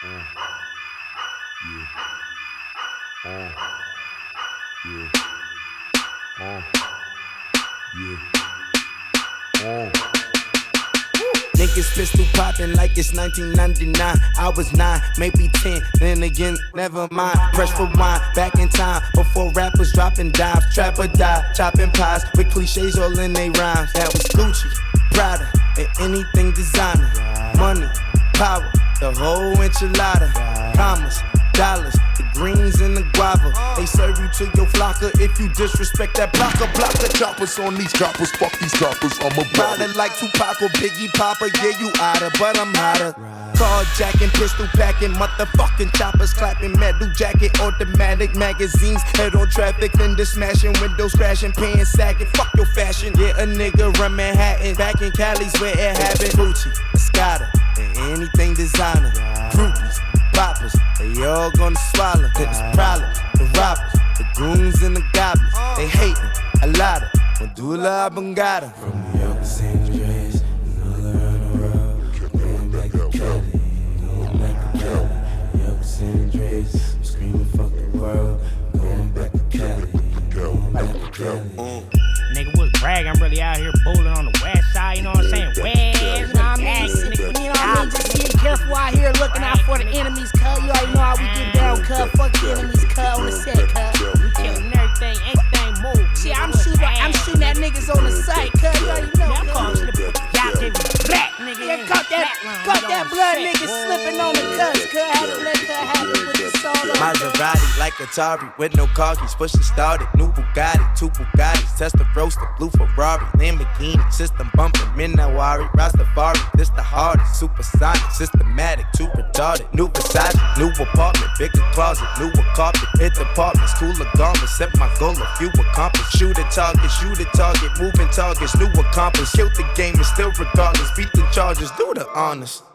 Niggas pistol poppin' like it's 1999. I was 9, maybe 10, then again, never mind. Press rewind, back in time, before rappers dropping dimes. Trap or die, chopping pies, with cliches all in they rhymes. That was Gucci, Prada, and anything designer. Money, power, the whole enchilada. Commas, dollars, the greens and the guava. They serve you to your flocker if you disrespect that blocker. Choppers on these choppers, fuck these choppers, I'm a Rider like Tupac or Biggie Papa, yeah you oughta, but I'm hotter. Carjacking, pistol packing, motherfucking choppers clapping, metal jacket, automatic magazines, head on traffic, fender smashing, windows crashing, pants sagging, fuck your fashion. Yeah, a nigga run Manhattan, back in Cali's where it happened. Gucci, Escada, and anything designer. Groupies, poppers, they all gonna swallow. It's problems, the robbers, the goons and the goblins. They hating, a lot of Medulla Oblongata. From New York to San Andreas, all around the world. Going back to Cali, going back to Cali. New York to San Andreas, screaming fuck the world. Going back to Cali, going back to Cali. Nigga was bragging, I'm really out here bowling on the west side, you know what I'm saying? West, You know what I mean? You know what I mean? Just be careful out here looking out for the enemies, cuz. You already know how we get down, cuz. Fuck the enemies, cuz, on the set, cuz. we killing everything, anything move. See, I'm shooting at niggas on the site, cuz. You already know, I'm calling cuz. shit y'all give me black, nigga. Yeah, caught that blood nigga slipping on the cuss, cuz. Had to let that happen with the solo. Maserati like Atari with no car keys, push it started. New Bugatti, 2 Bugattis, Tesla roaster, blue Ferrari, Lamborghini, system bumping, Minawari, Rastafari. This the hardest, supersonic, systematic, too retarded. New Versace, new apartment, bigger closet, newer carpet, hit departments, cooler garments. Set my goal, a few accomplished. Shoot at target, moving targets, new accomplice. Killed the game and still regardless, beat the charges, do the honors.